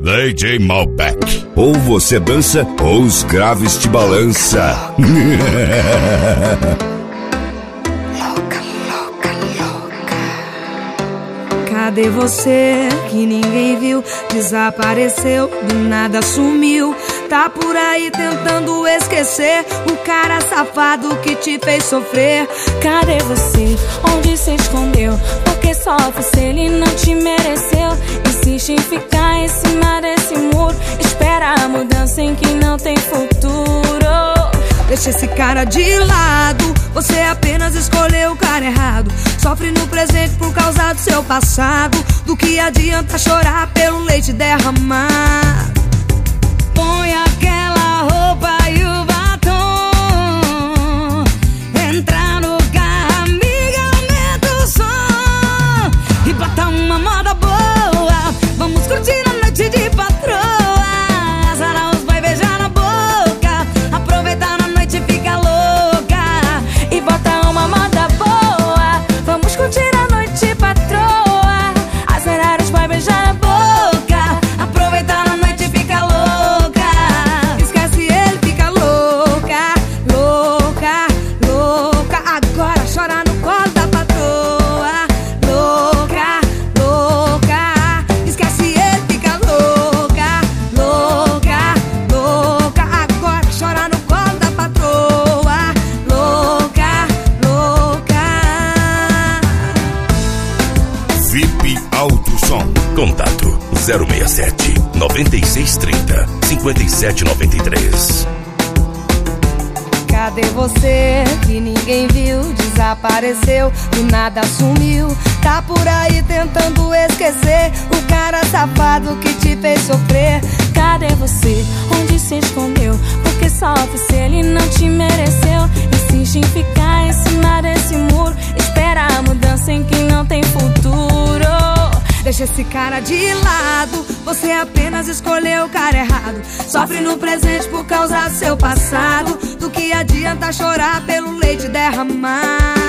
DJ Malbec. Ou você dança ou os graves te balança. Cadê você que ninguém viu? Desapareceu, do nada sumiu. Tá por aí tentando esquecer o cara safado que te fez sofrer. Cadê você? Onde se escondeu? Porque sofre se ele não te mereceu. Insiste em ficar em cima desse muro. Espera a mudança em que não tem futuro. Deixa esse cara de lado, você apenas escolheu o cara errado. Sofre no presente por causa do seu passado. Do que adianta chorar pelo leite derramado? Põe aquela roupa e o batom. Entra no carro, amiga, aumenta o som. E bota uma moda boa. Vamos curtir a noite de patroa. Azar os vai beijar na boca. Aproveitar na noite, fica louca. E bota uma moda boa. Vamos curtir a noite, patroa. Azar os vai beijar na boca. Aproveitar na noite, fica louca. Esquece ele, fica louca. Louca, louca. Agora chora no colo da patroa. Louca, louca. Esquece ele, fica louca. Louca, louca. Agora chora no colo da patroa. Louca, louca. VIP Alto Som. Contato 067 9630 5793. Cadê você que ninguém viu? Desapareceu, do nada sumiu. Tá por aí tentando esquecer o cara safado que te fez sofrer. Cadê você? Onde se escondeu? Porque sofre se ele não te mereceu. Insiste em ficar em cima desse muro. Espera a mudança em que não tem futuro. Deixa esse cara de lado, você apenas escolheu o cara errado. Sofre no presente por causa do seu passado. Do que adianta chorar pelo leite derramado?